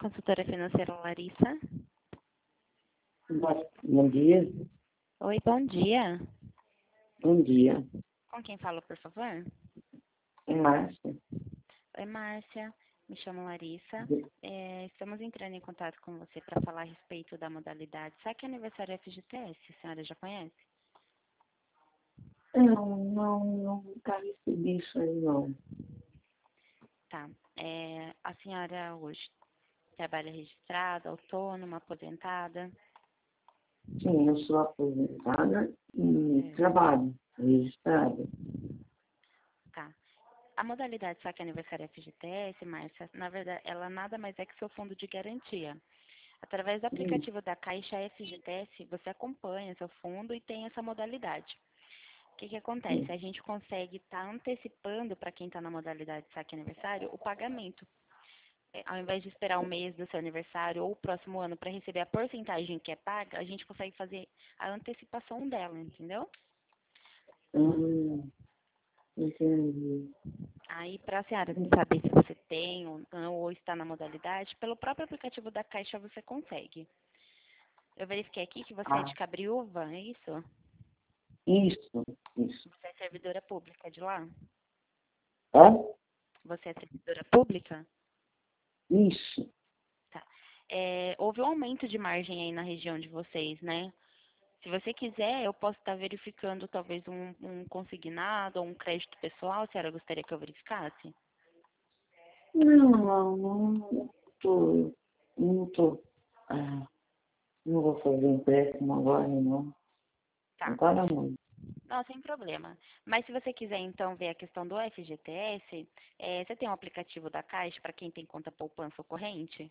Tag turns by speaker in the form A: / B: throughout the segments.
A: consultora financeira Larissa.
B: Bom dia.
A: Oi, bom dia.
B: Bom dia.
A: Com quem falo, por favor?
B: É Márcia.
A: Oi, Márcia. Me chamo Larissa. Estamos entrando em contato com você para falar a respeito da modalidade Saque Aniversário FGTS. A senhora já conhece?
B: Nunca recebi isso aí, não.
A: Tá. A senhora hoje trabalha registrada, autônoma, aposentada?
B: Sim, eu sou aposentada e trabalho registrada.
A: Tá. A modalidade Saque Aniversário FGTS, Márcia, na verdade, ela nada mais é que seu fundo de garantia. Através do aplicativo da Caixa FGTS, você acompanha seu fundo e tem essa modalidade. O que acontece? A gente consegue estar antecipando para quem está na modalidade Saque Aniversário o pagamento. Ao invés de esperar um mês do seu aniversário ou o próximo ano para receber a porcentagem que é paga, a gente consegue fazer a antecipação dela, entendeu?
B: Entendi.
A: Aí, para a senhora saber se você tem ou não, ou está na modalidade, pelo próprio aplicativo da Caixa você consegue. Eu verifiquei aqui que você é de Cabriúva, é isso?
B: Isso.
A: Você é servidora pública de lá?
B: É?
A: Você é servidora pública?
B: Isso.
A: Tá. Houve um aumento de margem aí na região de vocês, né? Se você quiser, eu posso estar verificando talvez um consignado ou um crédito pessoal, a senhora gostaria que eu verificasse?
B: Não tô. Não tô. Não vou fazer empréstimo agora, não.
A: Tá.
B: Agora não.
A: Não, sem problema. Mas se você quiser, então, ver a questão do FGTS, você tem um aplicativo da Caixa para quem tem conta poupança ou corrente?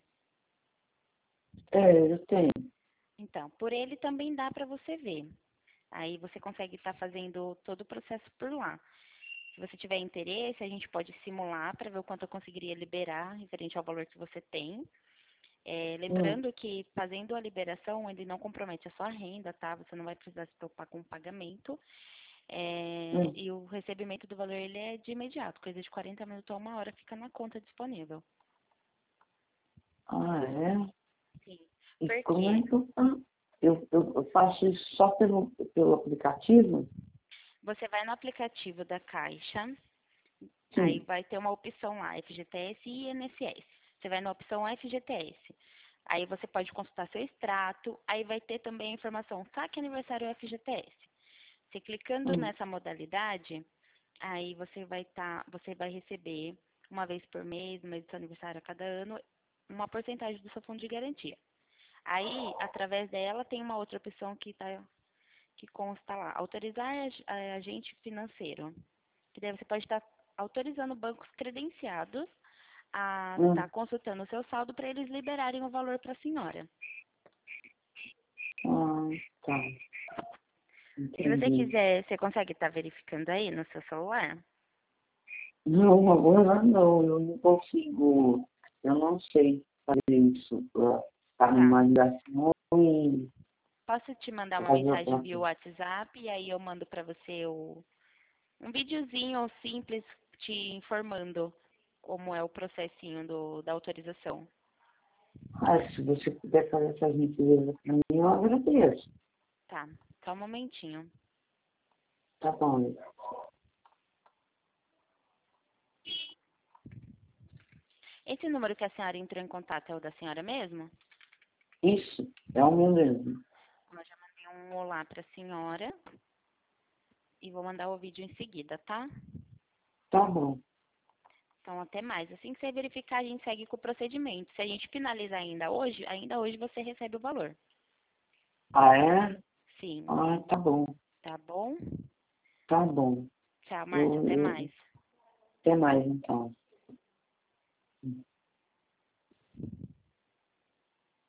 B: Eu tenho.
A: Então, por ele também dá para você ver. Aí você consegue estar fazendo todo o processo por lá. Se você tiver interesse, a gente pode simular para ver o quanto eu conseguiria liberar referente ao valor que você tem. Lembrando que fazendo a liberação, ele não compromete a sua renda, tá? Você não vai precisar se preocupar com o pagamento. E o recebimento do valor ele é de imediato, coisa de 40 minutos a 1 hora fica na conta disponível.
B: É?
A: Sim.
B: E
A: Por
B: como
A: quê?
B: é que eu faço? Eu faço isso só pelo aplicativo?
A: Você vai no aplicativo da Caixa, aí
B: Sim.
A: vai ter uma opção lá, FGTS e INSS. Você vai na opção FGTS. Aí você pode consultar seu extrato, aí vai ter também a informação Saque Aniversário FGTS. Você clicando nessa modalidade, aí você vai receber uma vez por mês, no mês do seu aniversário a cada ano, uma porcentagem do seu fundo de garantia. Aí, através dela, tem uma outra opção que consta lá, autorizar agente financeiro. Que daí você pode estar autorizando bancos credenciados a estar consultando o seu saldo para eles liberarem o valor para a senhora.
B: Tá.
A: Se você
B: Entendi.
A: quiser, você consegue estar verificando aí no seu celular?
B: Não, agora não. Eu não consigo. Eu não sei fazer isso. Tá
A: Tá.
B: numa ligação e
A: Posso te mandar uma
B: fazer
A: mensagem
B: outra
A: via
B: coisa.
A: WhatsApp e aí eu mando para você um videozinho simples te informando como é o processinho da autorização.
B: Se você puder fazer essa gentileza para mim, eu agradeço.
A: Tá, só um momentinho.
B: Tá bom.
A: Esse número que a senhora entrou em contato é o da senhora mesmo?
B: Isso, é o meu mesmo.
A: Eu já mandei um olá para a senhora e vou mandar o vídeo em seguida, tá?
B: Tá bom.
A: Então, até mais. Assim que você verificar, a gente segue com o procedimento. Se a gente finalizar ainda hoje você recebe o valor.
B: É?
A: Sim,
B: Tá bom.
A: tá bom?
B: Tá bom.
A: Tchau, Márcia, até mais.
B: Até mais, então.